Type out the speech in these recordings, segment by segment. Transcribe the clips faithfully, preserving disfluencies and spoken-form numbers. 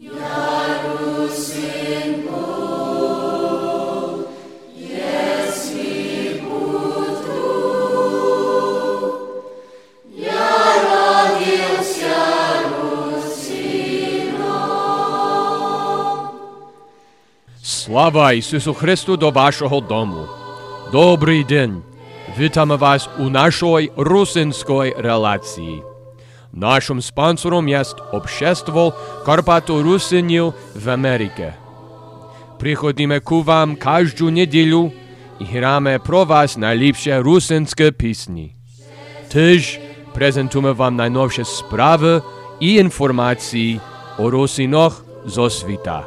Слава Ісусу Христу до вашого дому. Добрий день. Вітаємо вас у нашій русинській релації. Нашим спонсором є Общество Карпато-Русинів в Америці. Приходимо к вам кожну неділю і граємо про вас найліпші русинські пісні. Теж презентуємо вам найновші справи і інформації о русинах зо світа.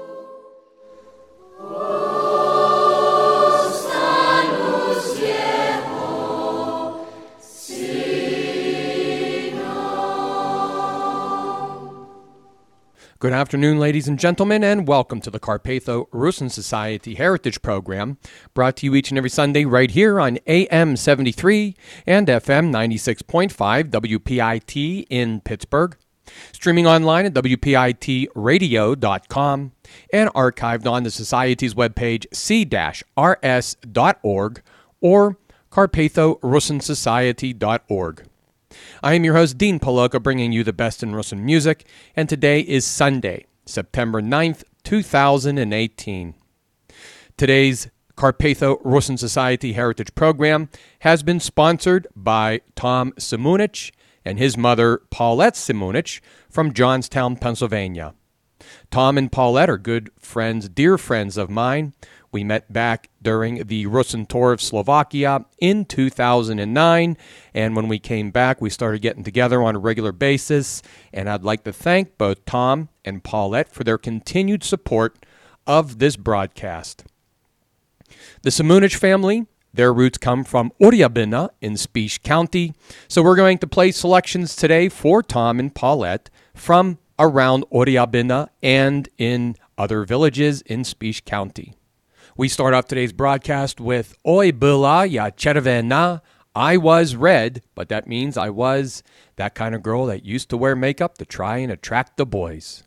Good afternoon, ladies and gentlemen, and welcome to the Carpatho-Rusin Society Heritage Program, brought to you each and every Sunday right here on A M seventy-three and F M ninety-six point five W P I T in Pittsburgh, streaming online at W P I T radio dot com, and archived on the Society's webpage c dash r s dot org or carpatho rusin society dot org. I am your host, Dean Paloka, bringing you the best in Rusin music, and today is Sunday, September ninth, two thousand eighteen. Today's Carpatho-Rusin Society Heritage Program has been sponsored by Tom Simunich and his mother, Paulette Simunich, from Johnstown, Pennsylvania. Tom and Paulette are good friends, dear friends of mine. We met back during the Rusin tour of Slovakia in two thousand nine, and when we came back, we started getting together on a regular basis, and I'd like to thank both Tom and Paulette for their continued support of this broadcast. The Simunich family, their roots come from Oriabina in Spish County, so we're going to play selections today for Tom and Paulette from around Oriabina and in other villages in Spish County. We start off today's broadcast with Oi Byla ya Červená, I was red, but that means I was that kind of girl that used to wear makeup to try and attract the boys.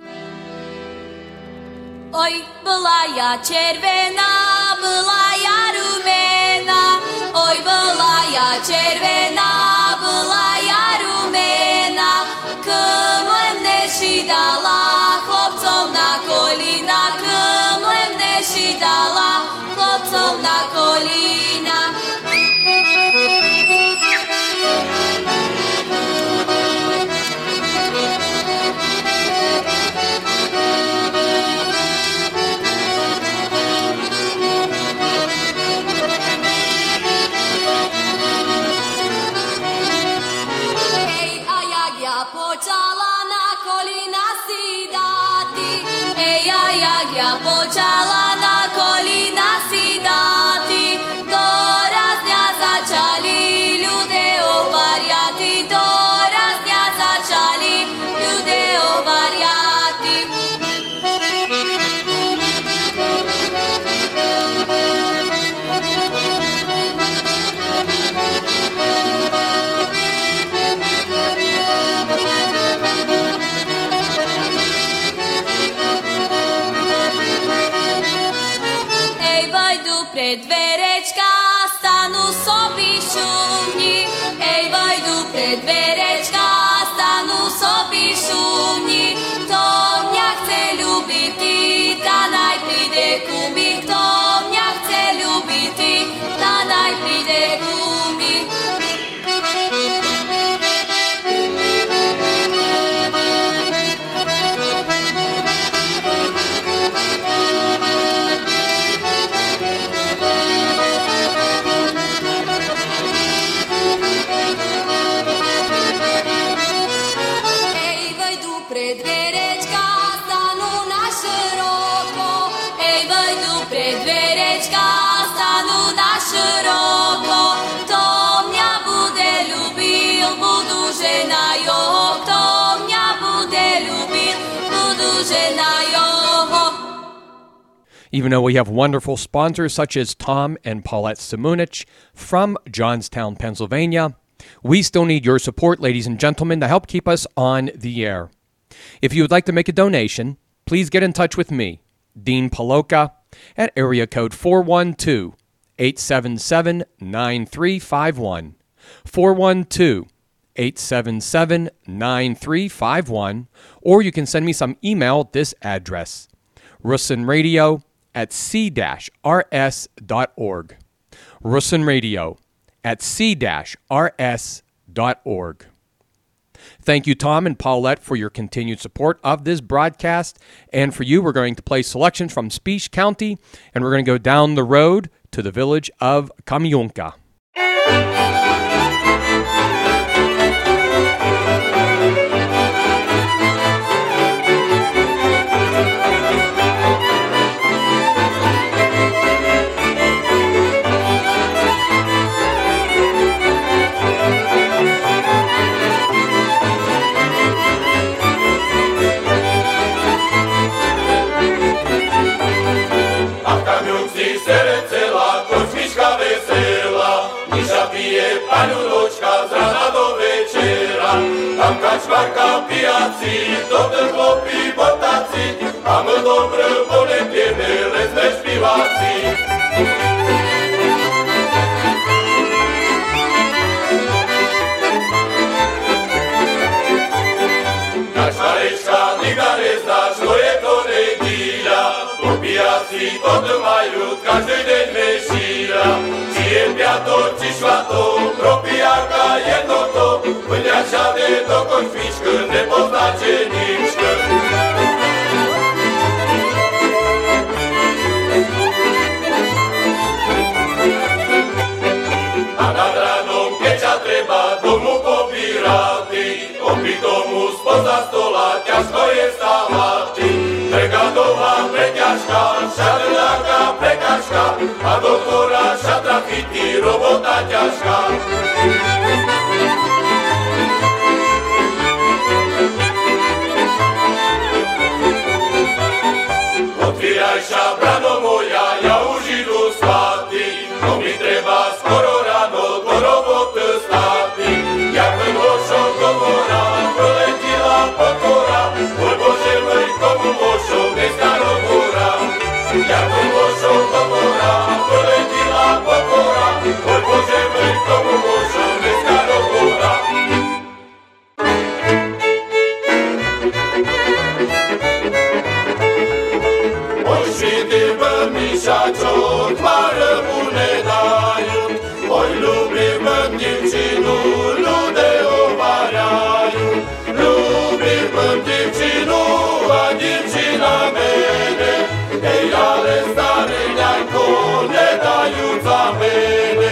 Oi byla ja červená, byla ja rumena. Oj byla ja červená, byla ja rumena. Kmlem nešidala chlopcom na kolína, kmlem nešidala chlopcom na kolína. Počala na kolína si dáti, doraz dňa začali ľudia ovariati, doraz dňa začali ľudia ovariati. Pred dverečka stanu sobi šumni, ej vojdu pred dverečka stanu sobi šumni. Kto mňa chce ľubiti, tá naj príde ku mi, kto mňa chce ľubiti, tá naj príde ku mi. Even though we have wonderful sponsors such as Tom and Paulette Simunich from Johnstown, Pennsylvania, we still need your support, ladies and gentlemen, to help keep us on the air. If you would like to make a donation, please get in touch with me, Dean Paloka, at area code four one two, eight seven seven, nine three five one, four one two, eight seven seven, nine three five one, or you can send me some email at this address, russinradio at c dash r s dot org, russinradio at c dash r s dot org. Thank you, Tom and Paulette, for your continued support of this broadcast. And for you, we're going to play selections from Speech County, and we're going to go down the road to the village of Kamionka. Paňuločka z rana do večera, tam kačmarka pijaci, dobře chlopí botaci, a my dobré ponepěne lezne špiváci. Kačmarečka, nikda neznáš, to je to nedíľa, bo pijaci toto majú každý deň mešíľa. Či je piatok, či švatok, pro pijaka jedno to, mňa žiadne dokon špičky nepoznáte ničky. A nad ránom, keď ťa treba domu pobírati, opi tomu spoza stola ťažko je stávati. Pregadová preťažka, šadrľáka prekažka, a doktora šatra chytí, robota ťažká. Otvíraj ša, brano moja, ja už idú spáty, no mi treba skoro ráno do roboty státy. Jak ten vošok do mora, proletila pokora, môj Bože môj, komu vošok dneska do mora. Jak ten vošok do mora, proletila pokora, môj Bože môj, komu vošok dneska do mora. Oj, švity veľmiša, čo tváre mu nedajú, oj, ľúbim divčinu, ľudia hovárajú. Ľúbim divčinu a divčina mene, hej, ale starý ňajko nedajú za mene.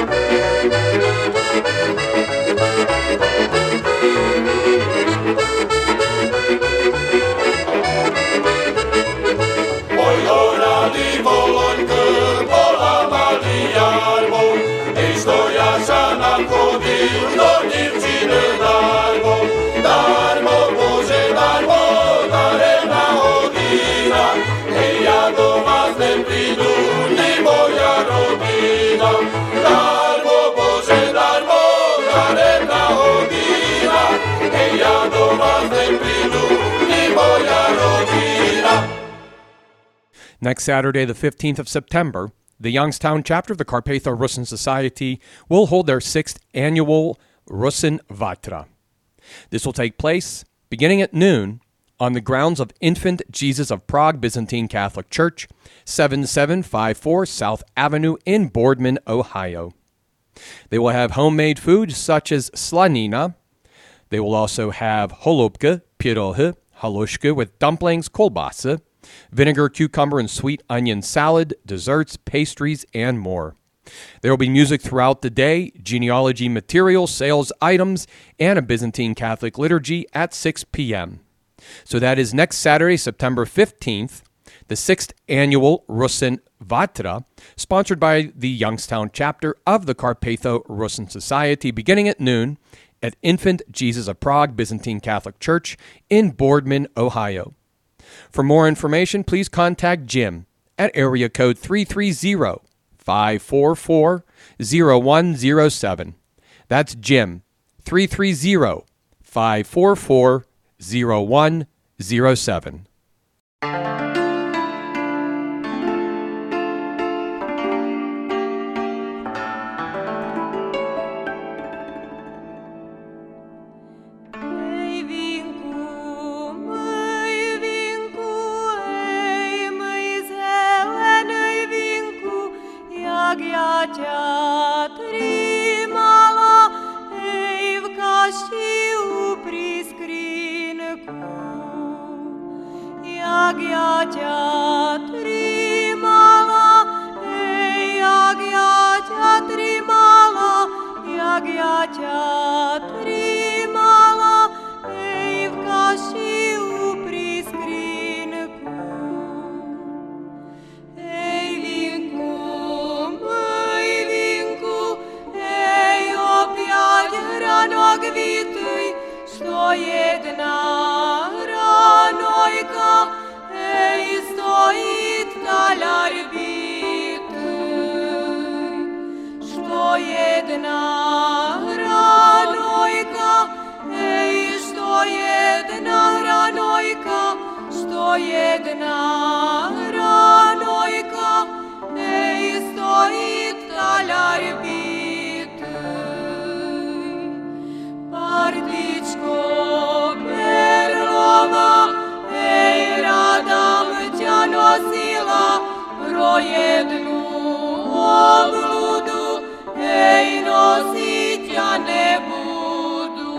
Oj, horali voloňke, bola malý jarmo, hej, stojaša nám chodil do divčiny darmo. Darmo, Bože, darmo, darená hodina, hej, ja do vás neprídu, ni moja rodina. Darmo, Bože, darmo, darená hodina, hej, ja do vás neprídu, ni moja rodina. Next Saturday, the fifteenth of September, the Youngstown chapter of the Carpatho Russin Society will hold their sixth annual Russin Vatra. This will take place beginning at noon on the grounds of Infant Jesus of Prague Byzantine Catholic Church, seventy-seven fifty-four South Avenue in Boardman, Ohio. They will have homemade food such as slanina. They will also have holubka, pirohy, halushka with dumplings, kolbasa, vinegar, cucumber, and sweet onion salad, desserts, pastries, and more. There will be music throughout the day, genealogy material, sales items, and a Byzantine Catholic liturgy at six p.m. So that is next Saturday, September fifteenth, the sixth annual Russin Vatra, sponsored by the Youngstown chapter of the Carpatho Russin Society, beginning at noon at Infant Jesus of Prague Byzantine Catholic Church in Boardman, Ohio. For more information, please contact Jim at area code three three zero, five four four, zero one zero seven. That's Jim, three three zero, five four four, zero one zero seven. Як я тя тримала, ей, як я тя тримала, як я тя тримала, ей, в каші у прискринку. Ей, вінку, мой вінку, ей, опять рано квітуй, що єдна ранойка, ей, стоит талярь битый, что една ранойка, ей, что една ранойка, что една ранойка, ей, стоит талярь битый. Партичко перлова, ей, радам тя носила про jednu облуду, ей, носить я не буду.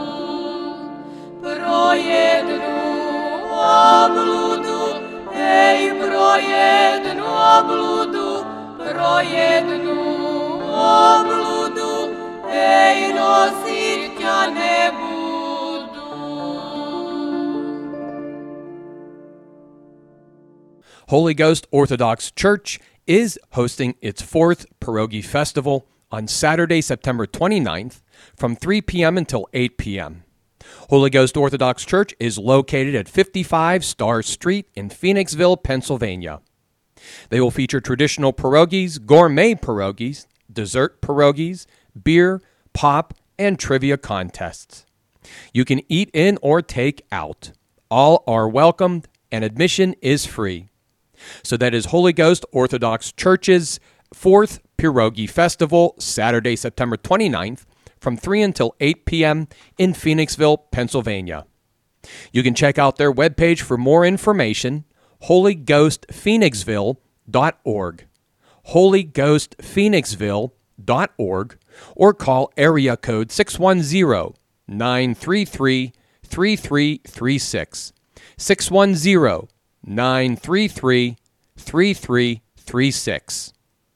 Про jednu облуду, ей, про jednu облуду, про jednu облуду, ей, носить я не буду. Holy Ghost Orthodox Church is hosting its fourth Pierogi Festival on Saturday, September twenty-ninth from three p.m. until eight p.m. Holy Ghost Orthodox Church is located at fifty-five Star Street in Phoenixville, Pennsylvania. They will feature traditional pierogies, gourmet pierogies, dessert pierogies, beer, pop, and trivia contests. You can eat in or take out. All are welcomed, and admission is free. So that is Holy Ghost Orthodox Church's fourth Pierogi Festival, Saturday, September twenty-ninth, from three until eight p.m. in Phoenixville, Pennsylvania. You can check out their webpage for more information, holy ghost phoenixville dot org, holy ghost phoenixville dot org, or call area code six one zero, nine three three, three three three six, six one zero, nine three three, three three three six.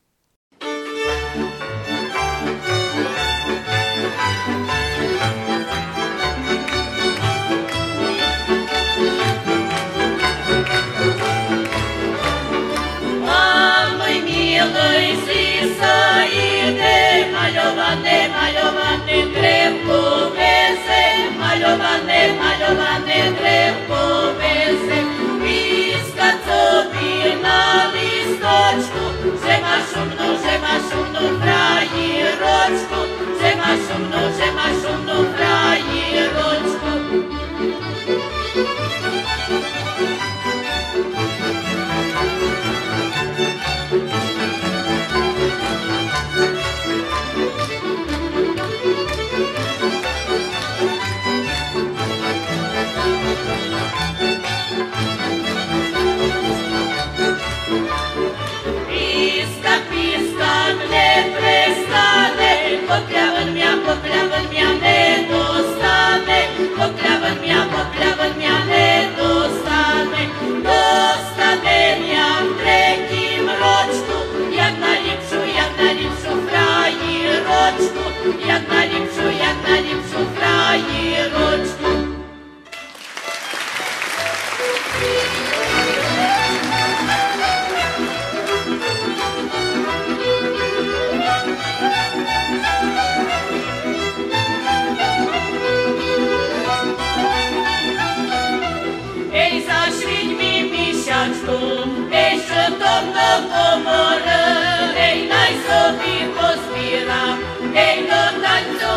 Мамой милой зисаиде, малёване, малёване древко везе, малёване, малёване древко везе. На листочку, зима шумну, зима шумну фраєрочку, зима шумну, зима шумну фраєрочку. Поклявен мя, поклявен мя не достане, поклявен мя, поклявен мя не достане, достане мя в третім рочку, як наліпшу, як наліпшу фраєрочку, як наліпшу, як наліпшу фраєрочку. Ей, що там до комора, ей, най собі позбіра, ей, до танцю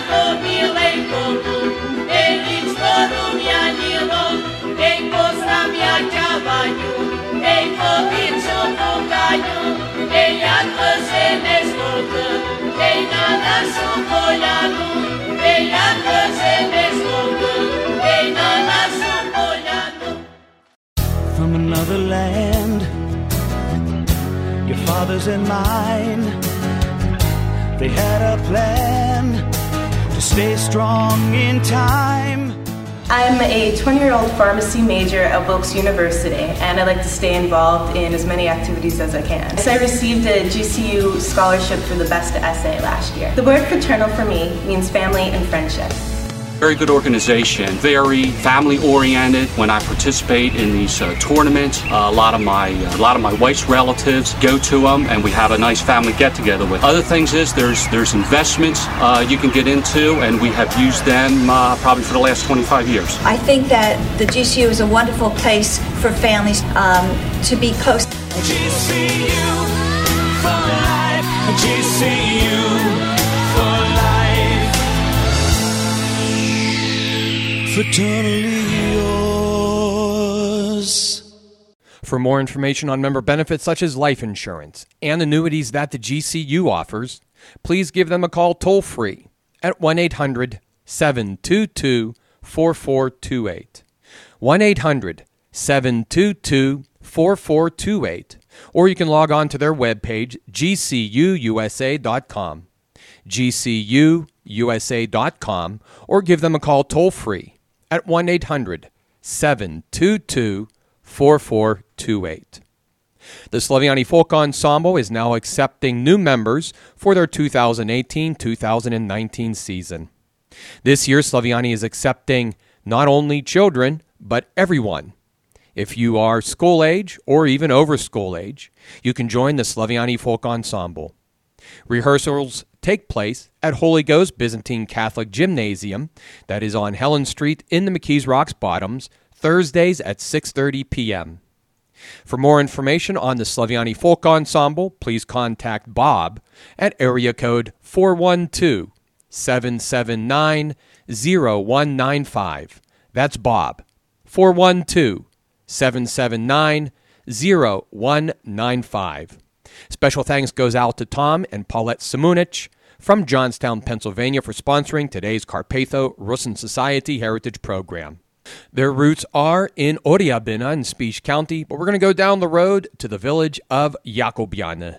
jako milenko mu, ej ličko rumianilo, ej poznam ja ťa Vaňu, ej po bičom pukaniu, ej jak vržeme zloko, ej na našu poľanu, ej jak vržeme zloko, ej na našu poľanu. From another land, your father's and mine, they had a plan to stay strong in time. I'm a twenty-year-old pharmacy major at Wilkes University, and I like to stay involved in as many activities as I can. So I received a G C U scholarship for the best essay last year. The word fraternal for me means family and friendship. Very good organization, very family-oriented. When I participate in these uh, tournaments, uh, a lot of my uh, a lot of my wife's relatives go to them, and we have a nice family get-together with. Other things is there's there's investments uh, you can get into, and we have used them uh, probably for the last twenty-five years. I think that the G C U is a wonderful place for families um, to be close. G C U for life, G C U for life. Fraternally yours. For more information on member benefits such as life insurance and annuities that the G C U offers, please give them a call toll-free at one eight hundred seven two two four four two eight. one eight hundred seven two two four four two eight. Or you can log on to their webpage, G C U U S A dot com. G C U U S A dot com, or give them a call toll-free at one eight hundred seven two two four four two eight. The Slaviani Folk Ensemble is now accepting new members for their two thousand eighteen two thousand nineteen season. This year, Slaviani is accepting not only children, but everyone. If you are school age or even over school age, you can join the Slaviani Folk Ensemble. Rehearsals take place at Holy Ghost Byzantine Catholic Gymnasium, that is on Helen Street in the McKees Rocks Bottoms, Thursdays at six thirty p.m. For more information on the Slaviani Folk Ensemble, please contact Bob at area code four one two, seven seven nine, zero one nine five. That's Bob, four one two, seven seven nine, zero one nine five. Special thanks goes out to Tom and Paulette Simunich from Johnstown, Pennsylvania for sponsoring today's Carpatho Rusyn Society Heritage Program. Their roots are in Oriabina in Spish County, but we're going to go down the road to the village of Jakobiane.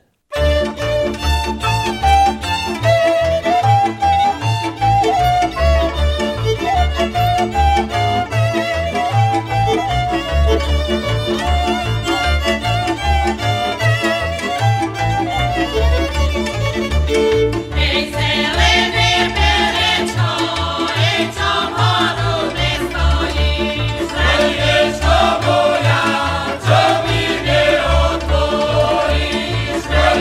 Moja, co mi nie odpowiesz,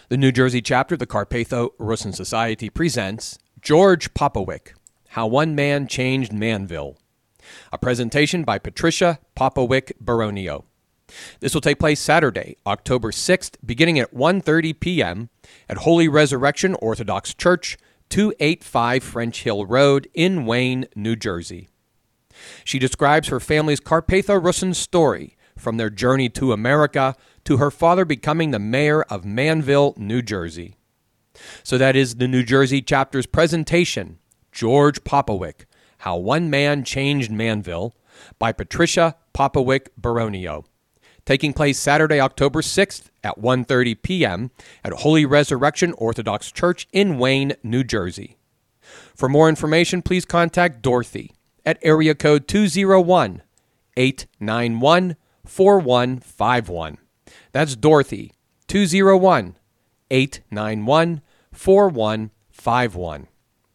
The New Jersey chapter of the Carpatho Rusyn Society presents George Popowick, How One Man Changed Manville, a presentation by Patricia Popowick Baronio. This will take place Saturday, October sixth, beginning at one thirty p.m. at Holy Resurrection Orthodox Church, two eighty-five French Hill Road in Wayne, New Jersey. She describes her family's Carpatho Rusyn story from their journey to America to her father becoming the mayor of Manville, New Jersey. So that is the New Jersey chapter's presentation, George Popowick, How One Man Changed Manville, by Patricia Popowick Baronio, taking place Saturday, October sixth at one thirty p.m. at Holy Resurrection Orthodox Church in Wayne, New Jersey. For more information, please contact Dorothy at area code two oh one, eight nine one, four one five one. That's Dorothy, two oh one, eight nine one, four one five one.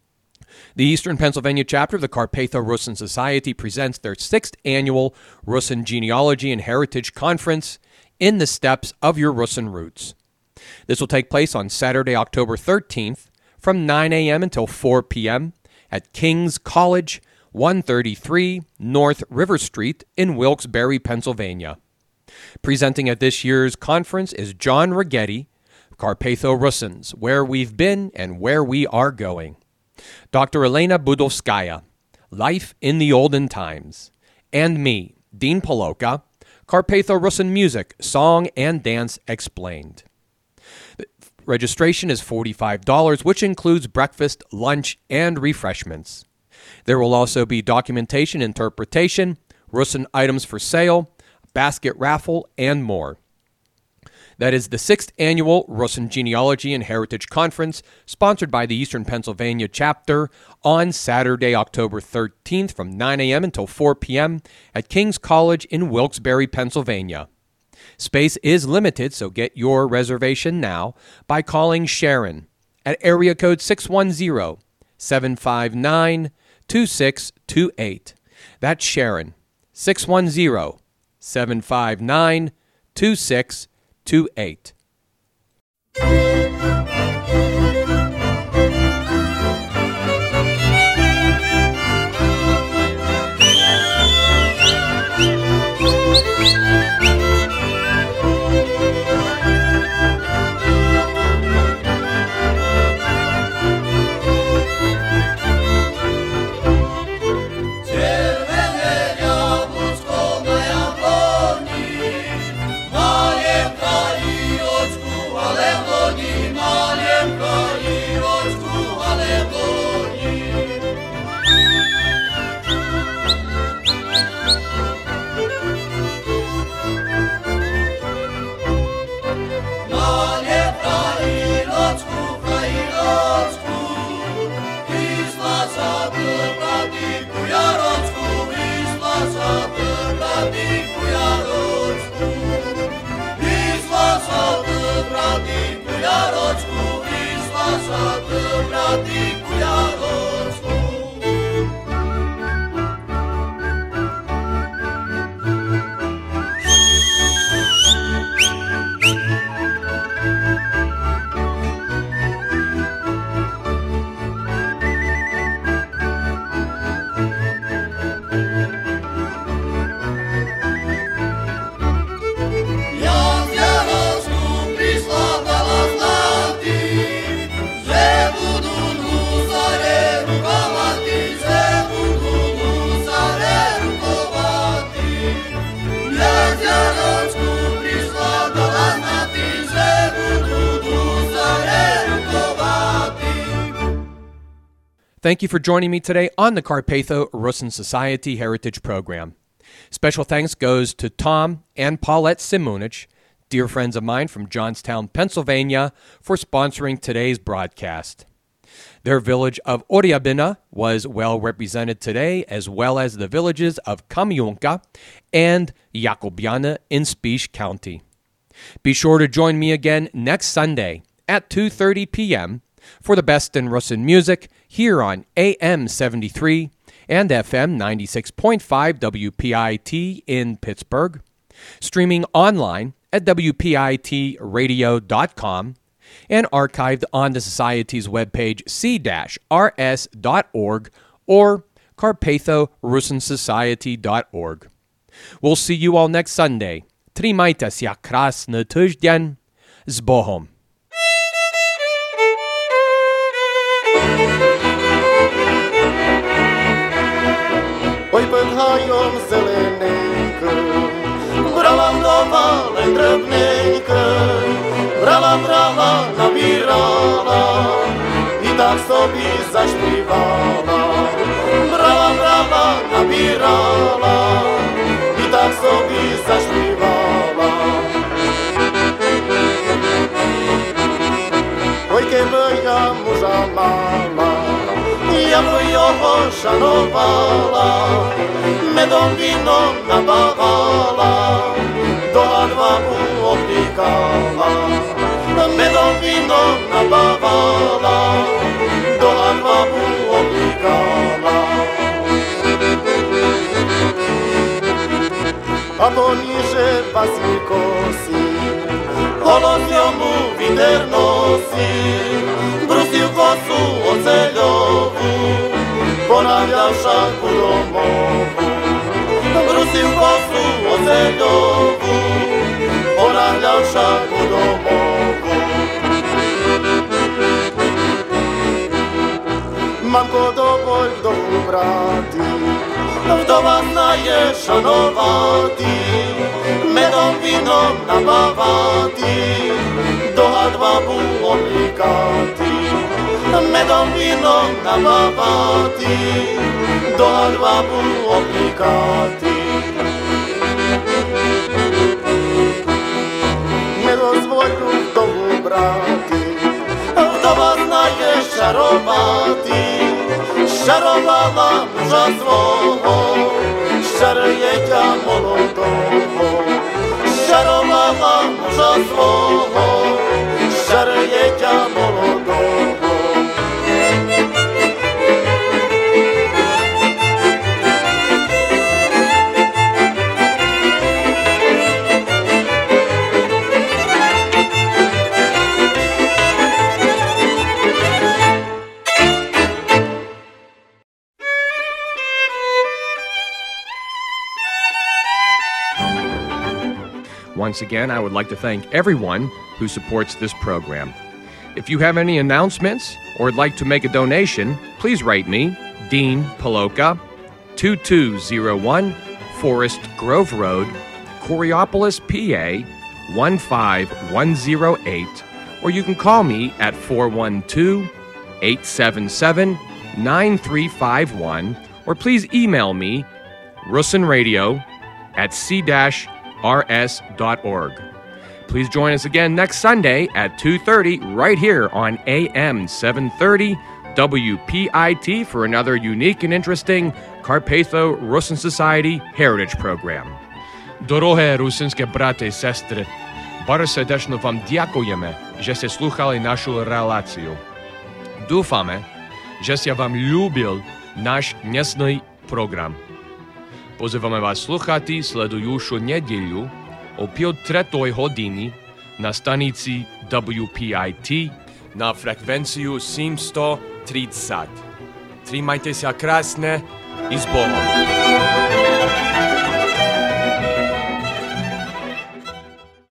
The Eastern Pennsylvania chapter of the Carpatho Rusyn Society presents their sixth annual Rusyn Genealogy and Heritage Conference, In the Steps of Your Rusyn Roots. This will take place on Saturday, October thirteenth from nine a.m. until four p.m. at King's College, one thirty-three North River Street in Wilkes-Barre, Pennsylvania. Presenting at this year's conference is John Righetti, Carpatho Rusyns, Where We've Been and Where We Are Going. Doctor Elena Budovskaya, Life in the Olden Times, and me, Dean Poloka, Carpatho Rusyn Music, Song and Dance Explained. The registration is forty-five dollars, which includes breakfast, lunch, and refreshments. There will also be documentation, interpretation, Rusyn items for sale, basket raffle, and more. That is the sixth Annual Rusyn Genealogy and Heritage Conference, sponsored by the Eastern Pennsylvania chapter, on Saturday, October thirteenth from nine a.m. until four p.m. at King's College in Wilkes-Barre, Pennsylvania. Space is limited, so get your reservation now by calling Sharon at area code six one zero, seven five nine, two six two eight. That's Sharon, six one zero, seven five nine, two six two eight. Thank you for joining me today on the Carpatho Rusyn Society Heritage Program. Special thanks goes to Tom and Paulette Simonich, dear friends of mine from Johnstown, Pennsylvania, for sponsoring today's broadcast. Their village of Oryabina was well represented today, as well as the villages of Kamionka and Jakobiana in Spish County. Be sure to join me again next Sunday at two thirty p.m. for the best in Rusyn music here on A M seventy-three and F M ninety-six point five W P I T in Pittsburgh, streaming online at W P I T radio dot com, and archived on the Society's webpage c dash r s dot org or carpatho rusin society dot org. We'll see you all next Sunday. Trimajte się krasny tydzień. Z Bohom. Oj, pęchają zeleneńkę, brała wdowa leń drewneńkę, brała, brała, nabierała i tak sobie zaśpiewała. Brała, brała, nabierała i tak sobie zaśpiewała. Oj, kiedy ja murza mama, ja by його шанувала, медом віном набагала, до адваку облікала, медом віном набагала, до адваку облікала. А поніже Василькосі, голос йому вітер носив, брусів косу оцельову, поравляв шапку домову. Брусів косу оцельову, поравляв шапку домову. Мамко, доволь вдову брати, вдова знає шанувати, медом віном набавати, до адвабу облікати, медом віном набавати, до адвабу облікати. Не дозволю вдову брати, вдова знає шарувати, шарувала мужа свого, шаруєтя молодого, шарувала мужа свого, шаруєтя молодого. Once again, I would like to thank everyone who supports this program. If you have any announcements or would like to make a donation, please write me, Dean Paloka, two two zero one Forest Grove Road, Coriopolis, P A, one five one zero eight, or you can call me at four one two, eight seven seven, nine three five one, or please email me, rusinradio at c dash r s dot org. Please join us again next Sunday at two thirty right here on A M seven thirty W P I T for another unique and interesting Carpatho Rusin Society Heritage Program. Дороге русинське брати і сестри, bardzo serdecznie wam dziękujemy, że ste słuchali naszą relację. Dúfame, że się wam lubił nasz dnešný program. Pozývame vás sluchati sledujušu nedjelju o pol tretoj hodini na stanici W P I T na frekvenciju sedemsto tridsať. Trimajte sa krásne i s Bohom.